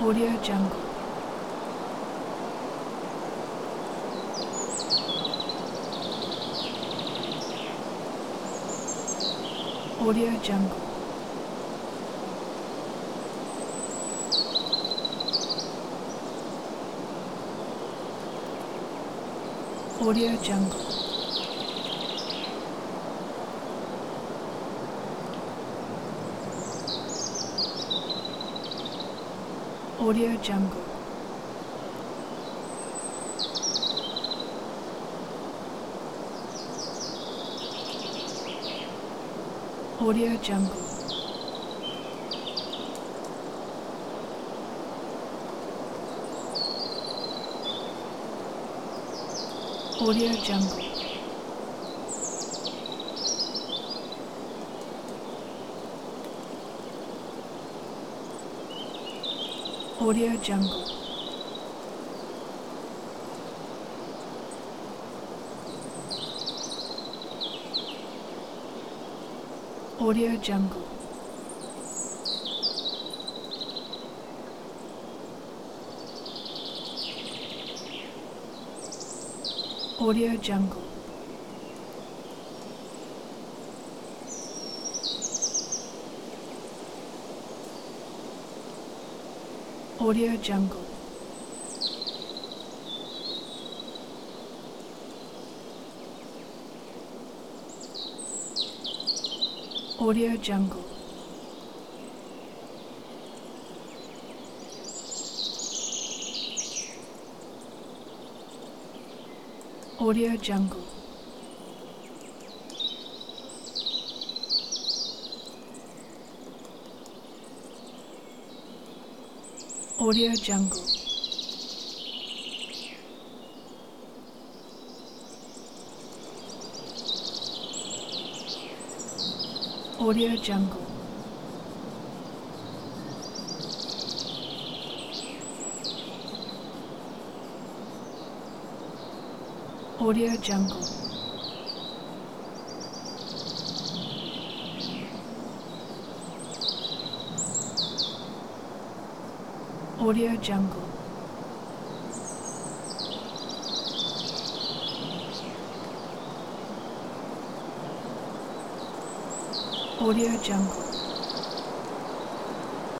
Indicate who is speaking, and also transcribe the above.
Speaker 1: Audio Jungle. Audio Jungle. Audio Jungle. Audio Jungle. Audio Jungle. Audio Jungle. Audio Jungle. Audio Jungle. Audio Jungle. Audio Jungle. Audio Jungle. Audio Jungle. Audio Jungle. Audio Jungle. Audio Jungle. Audio Jungle. Audio Jungle.